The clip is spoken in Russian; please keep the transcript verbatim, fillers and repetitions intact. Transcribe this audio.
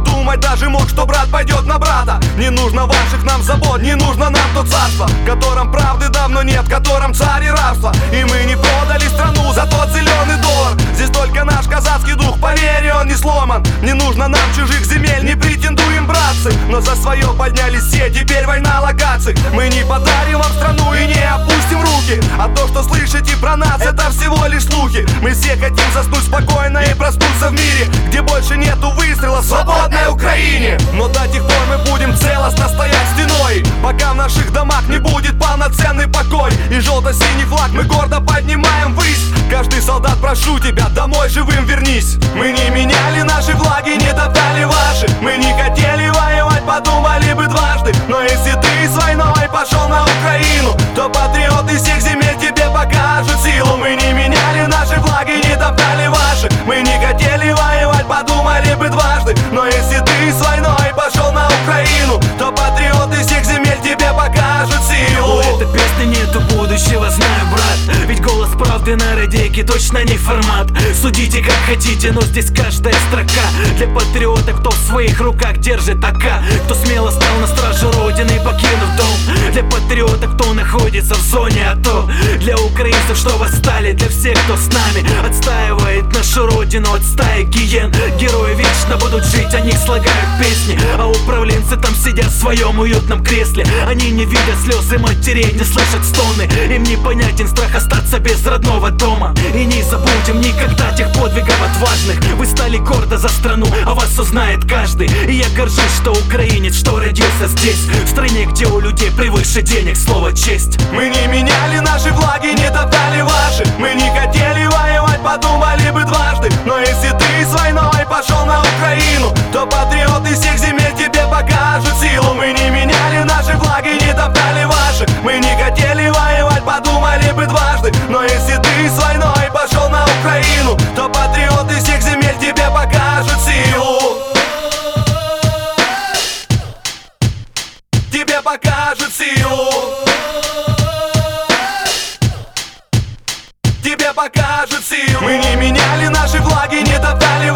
подумать даже мог, что брат пойдет на брата. Не нужно ваших нам забот, не нужно нам то царство, в котором правды давно нет, в котором царь и рабство. И мы не продали страну за тот зеленый доллар. Здесь только наш казацкий дух, поверь, он не сломан. Не нужно нам чужих земель, не претендуем, братцы, но за свое поднялись все, теперь война локаций. Мы не подарим вам страну и не опустим руки, а то, что слышите про нас, это всего лишь слухи. Мы все хотим заснуть спокойно и проснуться в мире, где больше нету выстрела, в свободной Украине. Но до тех пор мы будем целостно стоять стеной, пока в наших домах не будет полноценный покой. И желто-синий флаг мы гордо поднимаем ввысь. Каждый солдат, прошу тебя, домой живым вернись. Мы не меняли наши флаги, не топтали ваши. Мы не хотели воевать, подумали бы дважды. Но если ты с войной пошел на Украину, то патриоты всех земель тебе покажут силу. Мы не меняли наши флаги, не топтали ваши. Мы не хотели воевать, подумали бы дважды. Но если ты с войной пошел на Украину, то патриоты всех земель тебе покажут силу. У этой песни нету будущего, знаю, брат, ведь голос правды на радиоке точно не формат. Судите как хотите, но здесь каждая строка для патриота, кто в своих руках держит АК, кто смело стал на страже родины, покинув дом. Для патриота, кто находится в зоне АТО, для украинцев, что восстали, для всех, кто с нами отстаивает нашу родину от стаи гиен. Герои вечно будут жить, о них слагают песни, а управленцы там сидят в своем уютном кресле. Они не видят слезы матерей, не слышат стоны, им непонятен страх остаться без родного дома. И не забудем никогда тех подвигов отважных. Вы стали гордо за страну, а вас узнает каждый. И я горжусь, что украинец, что родился здесь, в стране, где у людей превыше денег слово честь. Мы не меняли наши флаги, не топтали ваши. Мы не хотели воевать, подумали бы дважды. Но если ты с войной пошел на Украину, то патриоты всех земель тебе покажут силу. Мы не меняли наши флаги, не топтали ваши. Мы не хотели воевать, подумали бы дважды. Но если ты с войной пошел на Украину, то патриоты всех земель тебе покажут силу. Тебе покажут силу. Тебе покажут силу. Мы не меняли наши флаги, не топтали